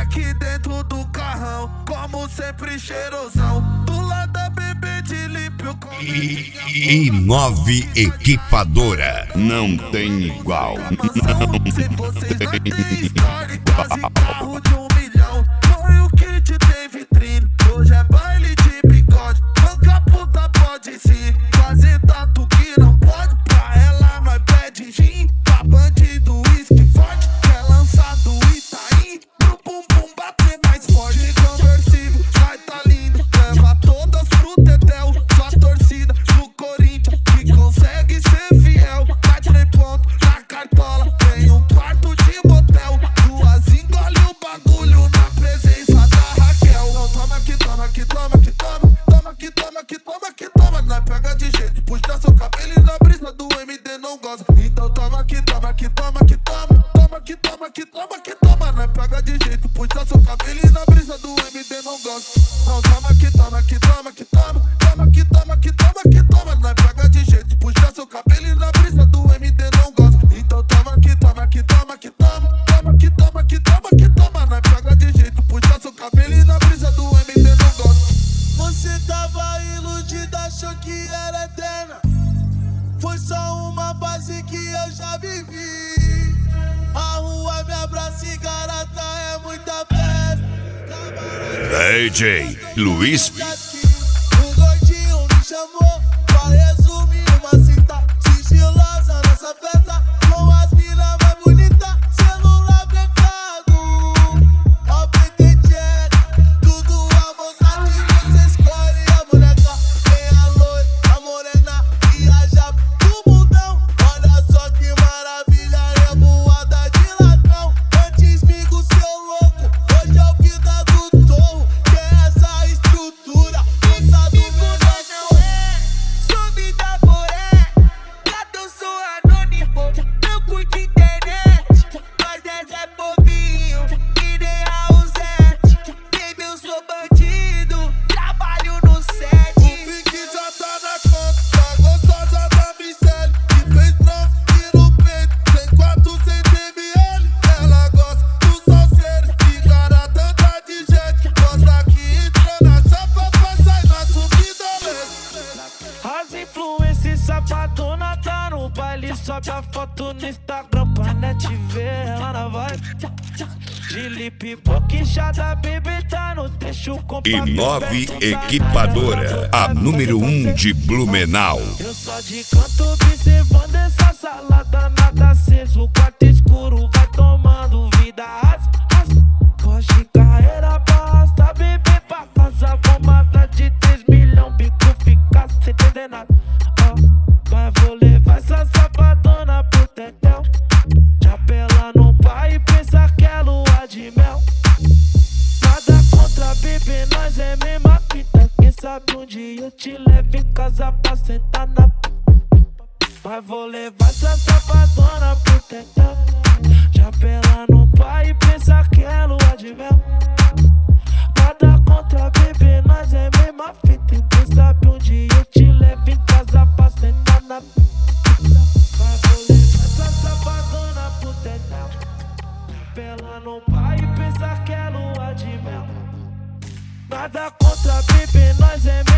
aqui dentro do carrão, como sempre cheirosão. Do lado da bebê de limpio com I9 Equipadora. Não tem igual. Se vocês não têm história, quase carro de 1 milhão. Foi o que te tem vitrine, hoje é baile de bigode. Banca puta pode sim, fazer tatu que não pode. Pra ela nós pede gin, pra bandido uísque forte. Quer lançar do Itaim, pro bumbum bater mais forte. Conversível, vai tá lindo, leva todas pro Tetel. Sua torcida no Corinthians, que consegue ser fiel. Vai 3 pontos na cartola, tem um quarto de motel. 2 engole o bagulho na presença da Raquel. Não, toma que toma, que toma, que toma. Toma que toma, que toma, que toma. Nós pega de jeito, puxa seu cabelo e na brisa do MD não goza. Então toma que toma, que toma, que toma. Toma que toma, que toma, que toma. Nós pega de jeito, puxa seu cabelo e na brisa do MD não goza. Não, toma que toma, que toma, que toma. Toma que toma, que toma, que toma. Nós pega de jeito, puxa seu cabelo e na brisa do MD não goza. Então toma que toma, que toma, que toma. Toma que toma, que toma, que toma. Nós pega de jeito, puxa seu cabelo e na brisa do MD não goza. Você tava iludida, achou que era eterna. Foi só uma fase que eu já vivi. A rua me abraça e garota é muita festa. DJ Luiz. O gordinho me chamou pra resumir uma cinta sigilosa nessa festa. Com as minas mais bonitas, celular brincado. Ó, PTJ, tudo à vontade. Você escolhe a boneca. Tem a loira, a morena e a japa do mundão. Olha só que maravilha, revoada de ladrão. Antes migo seu louco, hoje é o vida do torro. Que é essa estrutura, força do boneco. Subida poré, gato eu sou anônimo. Eu curto internet, mas é povinho, que nem Raul Zete. Baby, eu sou bandido, trabalho no set. O pique já tá na conta, tá gostosa da Michelle. Que fez troço no peito, sem 400 ml. Ela gosta do salseiro, de garota anda de jet. Gosta que entrou na chapa pra sair na subida leve. As influências safadona tá no baile, sobe a foto no Instagram pra net ver ela na vibe. De lip boquinchada, bebê tá no texto com I9 Equipadora, a número 1 de Blumenau. Eu só de canto observando essa salada, nada aceso, o quarto escuro vai tomando vida. Foge carreira pra arrastar, bebê pra casa, bomada de 3 milhões, bico fica sem entender nada. Mas vou levar essa safadona pro tetel. Já pela no pai e pensa que é lua de mel. Nada contra bebê, nós é mesma fita. Quem sabe um dia eu te levo em casa pra sentar na p. Mas vou levar essa safadona pro tetel. Já pela no pai e pensa que é lua de mel. Nada contra bebê, nós é mesma fita. Quem sabe um dia eu te levo em casa pra sentar na p. Mas vou levar essa safadona pro tetel. Pela no pai e pensa que é lua de mel. Nada contra bebê, nós é mesma